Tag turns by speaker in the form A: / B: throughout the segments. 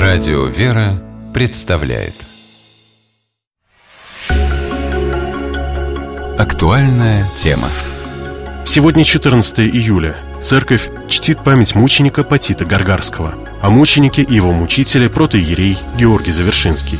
A: Радио «Вера» представляет актуальная тема.
B: Сегодня 14 июля. Церковь чтит память мученика Потита Гаргарского, о мученике и его мучителе протоиерей Георгий Завершинский.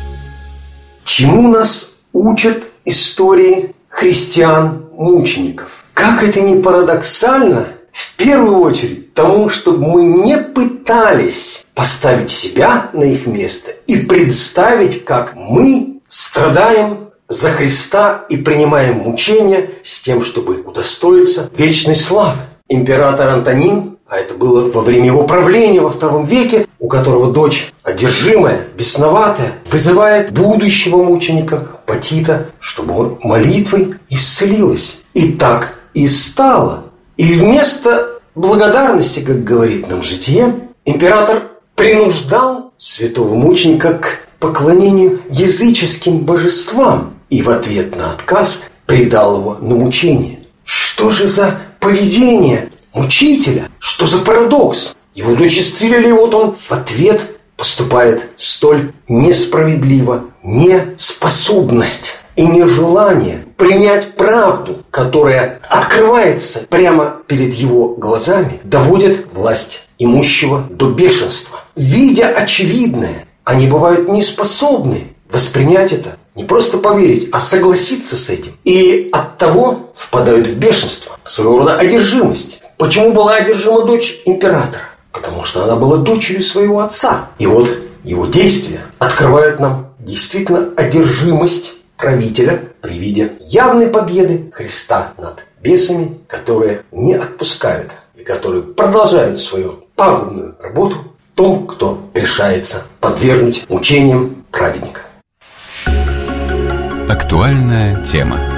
C: Чему нас учат истории христиан-мучеников? Как это ни парадоксально, в первую очередь тому, чтобы мы не пытались поставить себя на их место и представить, как мы страдаем за Христа и принимаем мучения с тем, чтобы удостоиться вечной славы. Император Антонин, а это было во время его правления во II веке, у которого дочь, одержимая, бесноватая, вызывает будущего мученика Потита, чтобы он молитвой исцелилась. И так и стало. И вместо благодарности, как говорит нам житие, император принуждал святого мученика к поклонению языческим божествам и в ответ на отказ предал его на мучение. Что же за поведение мучителя? Что за парадокс? Его дочь исцелили, и вот он в ответ поступает столь несправедливо. Неспособность и нежелание принять правду, которая открывается прямо перед его глазами, доводит власть имущего до бешенства. Видя очевидное, они бывают не способны воспринять это, не просто поверить, а согласиться с этим. И оттого впадают в бешенство, своего рода одержимость. Почему была одержима дочь императора? Потому что она была дочерью своего отца. И вот его действия открывают нам действительно одержимость правителя при виде явной победы Христа над бесами, которые не отпускают и которые продолжают свою пагубную работу в том, кто решается подвергнуть мучениям праведника.
A: Актуальная тема.